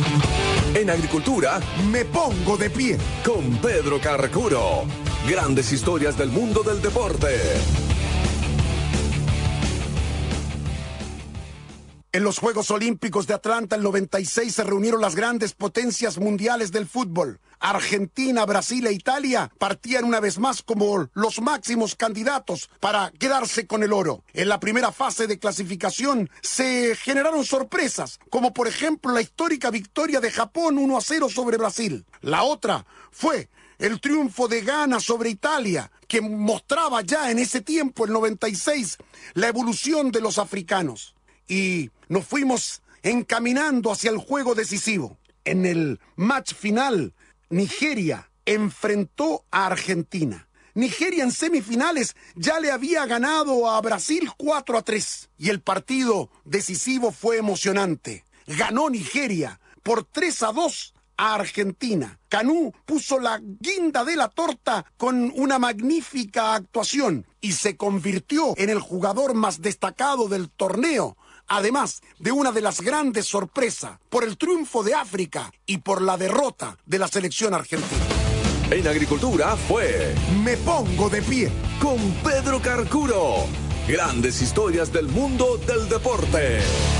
En agricultura, me pongo de pie. Con Pedro Carcuro. Grandes historias del mundo del deporte. En los Juegos Olímpicos de Atlanta el 96 se reunieron las grandes potencias mundiales del fútbol. Argentina, Brasil e Italia partían una vez más como los máximos candidatos para quedarse con el oro. En la primera fase de clasificación se generaron sorpresas, como por ejemplo la histórica victoria de Japón 1-0 sobre Brasil. La otra fue el triunfo de Ghana sobre Italia, que mostraba ya en ese tiempo, el 96, la evolución de los africanos. Y nos fuimos encaminando hacia el juego decisivo. En el match final, Nigeria enfrentó a Argentina. Nigeria en semifinales ya le había ganado a Brasil 4-3. Y el partido decisivo fue emocionante. Ganó Nigeria por 3-2 a Argentina. Kanú puso la guinda de la torta con una magnífica actuación y se convirtió en el jugador más destacado del torneo. Además de una de las grandes sorpresas por el triunfo de África y por la derrota de la selección argentina. En agricultura fue Me pongo de pie. Con Pedro Carcuro. Grandes historias del mundo del deporte.